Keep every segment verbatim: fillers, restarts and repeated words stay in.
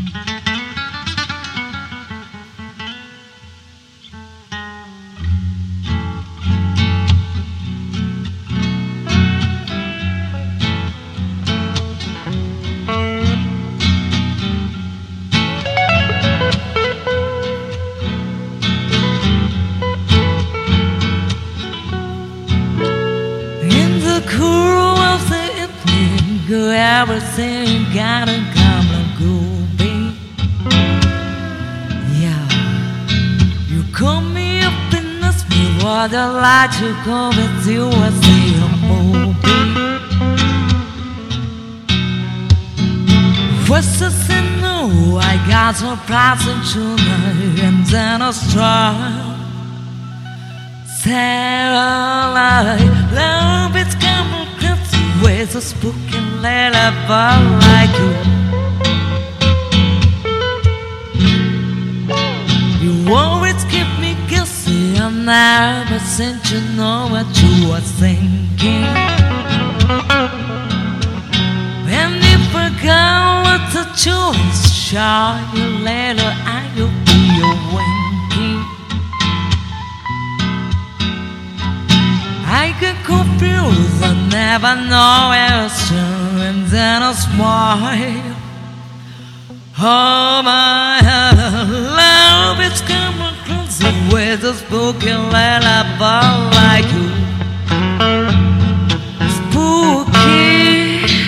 Cool of the evening, go everything you gotta come and go, babe. Yeah, you call me up and ask me what I'd like to go with you. I say I'm moving. First I said no, I got surprising tonight, and then I start. Satellite love, it's coming crazy with a spooky lullaby like you. You always keep me guessing, and never since you know what you were thinking. And if I got with a choice, show you later, I will be your winking. I get confused, I never know where to turn, and then I smile. Oh my love, it's coming closer with a spooky lullaby like you. Spooky.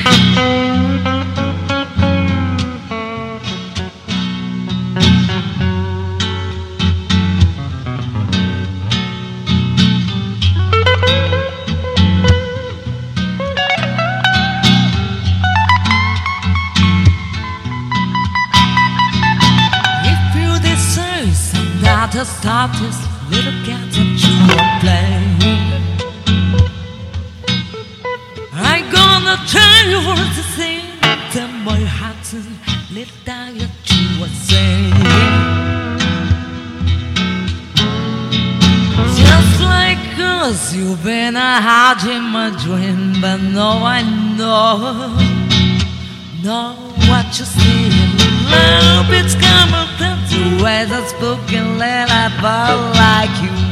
To stop this little cat that you are playing, I'm gonna tell you what to say. Tell my heart a little thing that you are saying. Just like us, you've been a heart in my dream, but now I know, know what you're saying. Love, it's coming to with a spooky lullaby like you.